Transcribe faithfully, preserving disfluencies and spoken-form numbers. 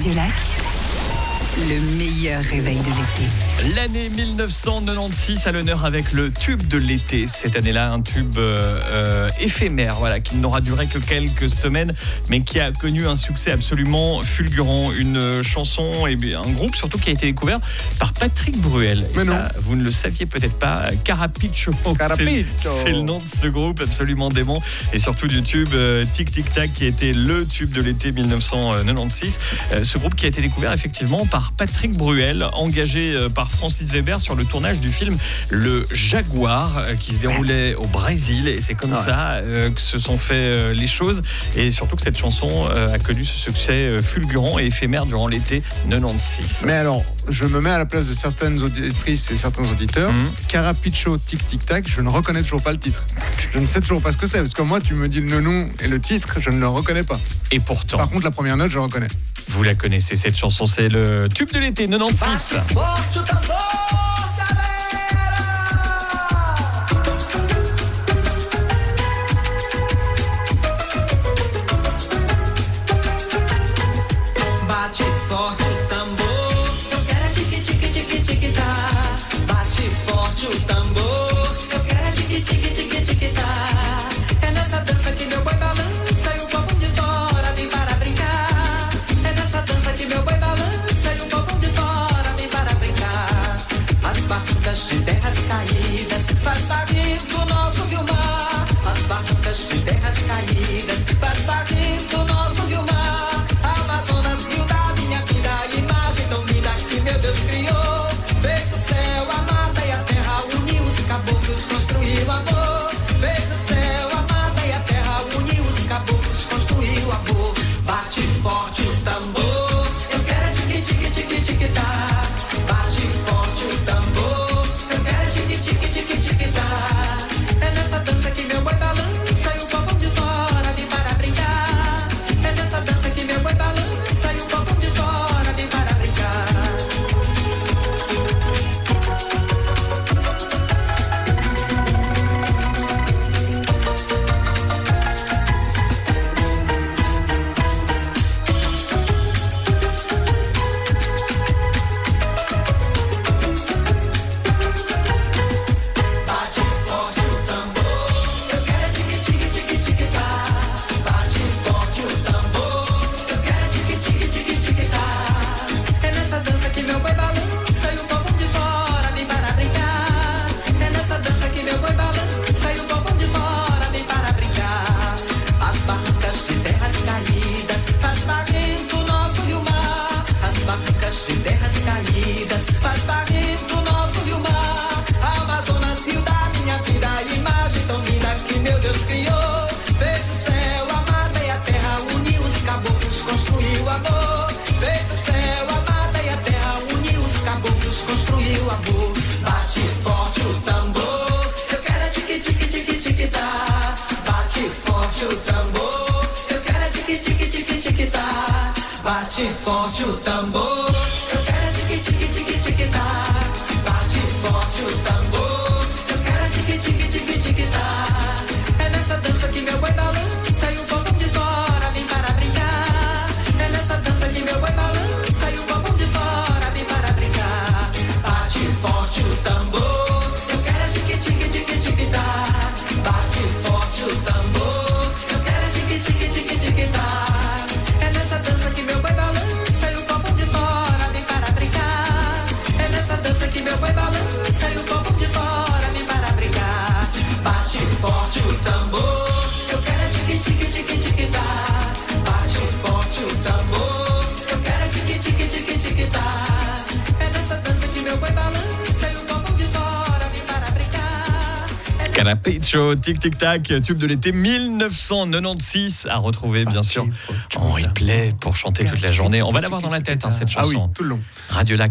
Radio Lac, le meilleur réveil de l'été. L'année dix-neuf cent quatre-vingt-seize à l'honneur avec le tube de l'été. Cette année-là, un tube euh, euh, éphémère, voilà, qui n'aura duré que quelques semaines, mais qui a connu un succès absolument fulgurant. Une chanson et un groupe surtout qui a été découvert par Patrick Bruel. Mais et non. Ça, vous ne le saviez peut-être pas. Carapicho, Carapicho. C'est, c'est le nom de ce groupe absolument dément. Et surtout du tube euh, Tic Tic Tac qui était le tube de l'été dix-neuf cent quatre-vingt-seize. Euh, ce groupe qui a été découvert effectivement par Patrick Bruel, engagé euh, par Francis Weber sur le tournage du film Le Jaguar euh, qui se déroulait au Brésil, et c'est comme Ouais. ça euh, que se sont fait euh, les choses, et surtout que cette chanson euh, a connu ce succès euh, fulgurant et éphémère durant l'été quatre-vingt-seize. Mais alors, je me mets à la place de certaines auditrices et certains auditeurs. Mhm. Carapicho, Tic Tic Tac, je ne reconnais toujours pas le titre. Je ne sais toujours pas ce que c'est, parce que moi, tu me dis le nom et le titre, je ne le reconnais pas. Et pourtant, Par contre, la première note, je reconnais. vous la connaissez, cette chanson, c'est le tube de l'été quatre-vingt-seize. Forte o tambor, galera! Bate forte o tambor, eu quero é tique tique tique tique tá. Bate forte o tambor, eu quero é tique tique tique tique tá. É nessa dança que meu boi balança e o povo de fora vem para brincar. É nessa dança que meu boi balança e o povo de fora vem para brincar. As barcas de terras caídas faz barulho do nosso Vilmar. As barcas de terras caídas faz barulho do nosso Vilmar. Amazonas, rio da minha vida, imagem tão linda que meu Deus criou. Fez o céu, a mata e a terra, uniu os caboclos, construiu amor. Fez o céu, a mata e a terra, uniu os caboclos, construiu amor. Bate forte o tambor, eu quero é tique tique tique tique tá. Bate forte o tambor, eu quero é tique tique tique tique tá. É nessa dança que meu boi balança e o povo de fora vem para brincar. É nessa dança que meu boi balança e o povo de fora vem para brincar. Bate forte o tambor, eu quero é tique tique tique tique tá. Bate forte o tambor, eu quero é tique tique tique tique tá. É nessa dança que meu boi balança e o povo de fora vem para brincar. É nessa dança que meu boi balança e o povo de fora vem para brincar. As barcas de terras caídas faz barulho do nosso Vilmar. As barcas de terras caídas faz barulho do nosso Vilmar. Amazonas, rio da minha vida, imagem tão linda que meu Deus criou. Fez o céu, a mata e a terra, uniu os caboclos, construiu amor. Fez o céu, a mata e a terra, uniu os caboclos, construiu amor. Bate forte o tambor, eu quero é tique tique tique tique tá. Bate forte o tambor, eu quero é tique tique tique tique tá. Bate forte o tambor, eu quero é tique tique tique tique tá. Bate forte o tambor, eu quero é tique tique tique tique tá. É nessa dança que meu boi balança e o povo de fora vem para brincar. É nessa dança que meu boi balança e o povo de fora vem para brincar. Bate forte o tambor, eu quero é tique tique tique tique tá. Bate forte o tambor, eu quero é tique tique tique tique tá. É nessa dança que meu boi balança e o povo de fora vem para brincar. É nessa dança que meu boi balança e o povo de fora vem para brincar. Bate forte o tambor, eu quero é tique tique tique tique tá. Bate forte o tambor, eu quero é tique tique tique tique tá. É nessa dança que meu boi balança e o povo de fora vem para brincar. É Carapicho, Tic Tic Tac, tube de l'été dix-neuf cent quatre-vingt-seize, à retrouver bien sûr en replay pour chanter toute la journée. On va l'avoir dans la tête, hein, cette Ah oui, chanson. tout le long. Radio Lac.